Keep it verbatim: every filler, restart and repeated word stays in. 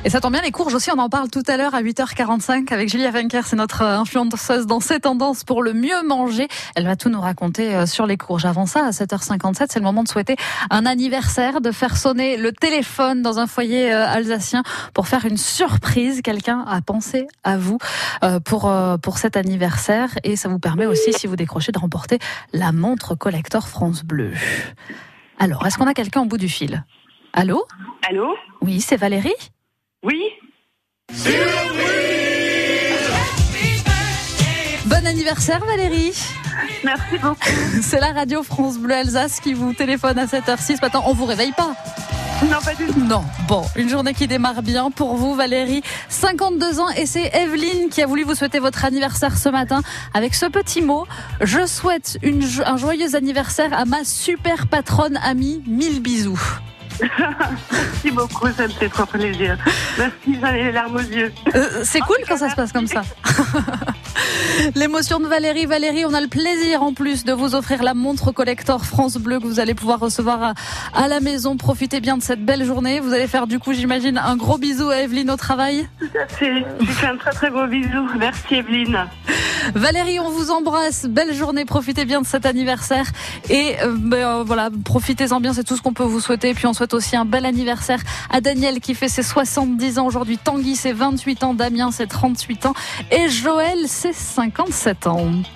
Et ça tombe bien, les courges aussi, on en parle tout à l'heure à huit heures quarante-cinq avec Julia Venker, c'est notre influenceuse dans ses tendances pour le mieux manger. Elle va tout nous raconter sur les courges. Avant ça, à sept heures cinquante-sept, c'est le moment de souhaiter un anniversaire, de faire sonner le téléphone dans un foyer alsacien pour faire une surprise. Quelqu'un a pensé à vous pour, pour cet anniversaire et ça vous permet aussi, si vous décrochez, de remporter la montre collector France Bleu. Alors, est-ce qu'on a quelqu'un au bout du fil ? Allô ? Allô ? Oui, c'est Valérie ? Oui. Bon anniversaire Valérie. Merci beaucoup. C'est la radio France Bleu Alsace qui vous téléphone à cette heure-ci. Ce matin, on vous réveille pas ? Non, pas du tout. Non. Bon, une journée qui démarre bien pour vous Valérie. cinquante-deux ans et c'est Evelyne qui a voulu vous souhaiter votre anniversaire ce matin avec ce petit mot. Je souhaite une, un joyeux anniversaire à ma super patronne amie. Mille bisous. Merci beaucoup, ça me fait trop plaisir. Merci, j'en ai les larmes aux yeux. Euh, c'est cool quand ça se passe comme ça. L'émotion de Valérie. Valérie, on a le plaisir en plus de vous offrir la montre collector France Bleu que vous allez pouvoir recevoir à, à la maison. Profitez bien de cette belle journée. Vous allez faire du coup, j'imagine, un gros bisou à Evelyne au travail. Tout à fait. Je fais un très très gros bisou. Merci Evelyne. Valérie, on vous embrasse. Belle journée. Profitez bien de cet anniversaire. Et euh, ben, voilà, profitez-en bien. C'est tout ce qu'on peut vous souhaiter. Et puis on souhaite aussi un bel anniversaire à Daniel qui fait ses soixante-dix ans aujourd'hui. Tanguy, c'est vingt-huit ans. Damien, c'est trente-huit ans. Et Joël, c'est cinquante-sept ans.